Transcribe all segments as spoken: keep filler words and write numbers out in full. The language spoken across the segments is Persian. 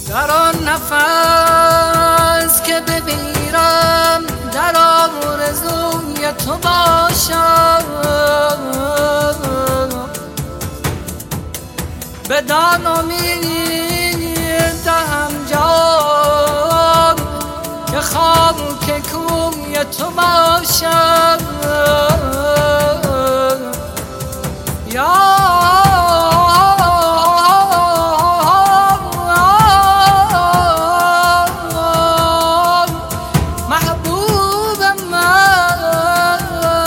در آن نفس که بمیرم در آرزوی تو باشم، بدان امید دهم جان که خاک کوی تو باشم. یا محبوب من،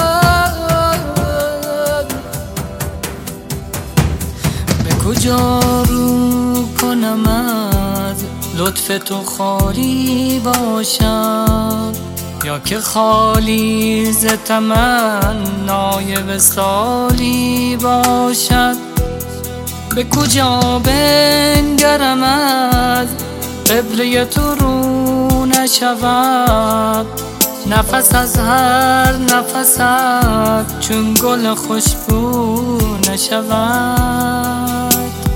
به کجا رو کنم از لطف تو خالی باشم، یا که خالی ز تمنای وصالی باشد. به کجا بنگرم از قبله تو رو نشود، نفس از هر نفست چون گل خوشبو نشود.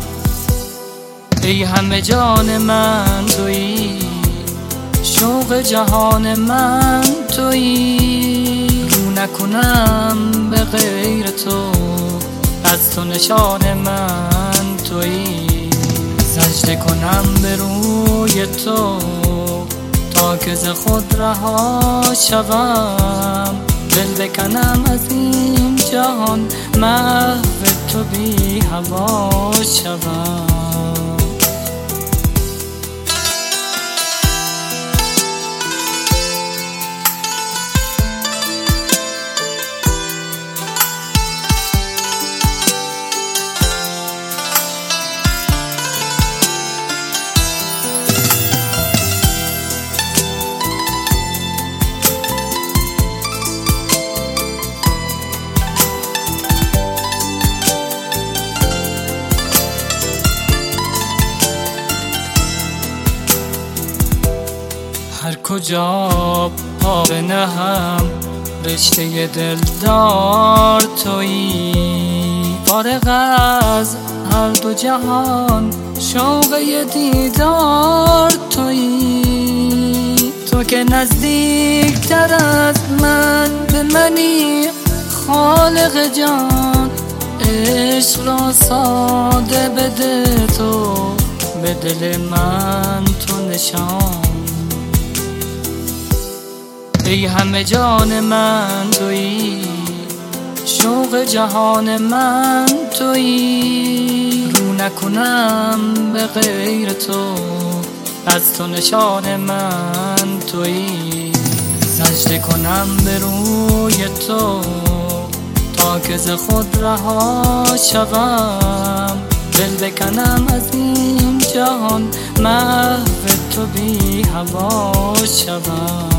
ای همه جان من تویی، شوق جهان من تویی، رو نکنم به غیر تو، از تو نشان من تویی. سجده کنم به روی تو تا که ز خود رها شوم، دل بکنم از این جهان محو تو بی هوا شوم. هر کجا پا بنهم رشته دلدار تویی، فارغ از هر دو جهان شوق دیدار تویی. تو که نزدیکتر از من به منی خالق جان، عشق را ساده بده تو به دل من تو نشان. ای همه جان من تویی، شوق جهان من تویی، رو نکنم به غیر تو، از تو نشان من تویی. سجده کنم به روی تو تا که ز خود رها شوم، دل بکنم از این جهان محو تو بی هوا شوم.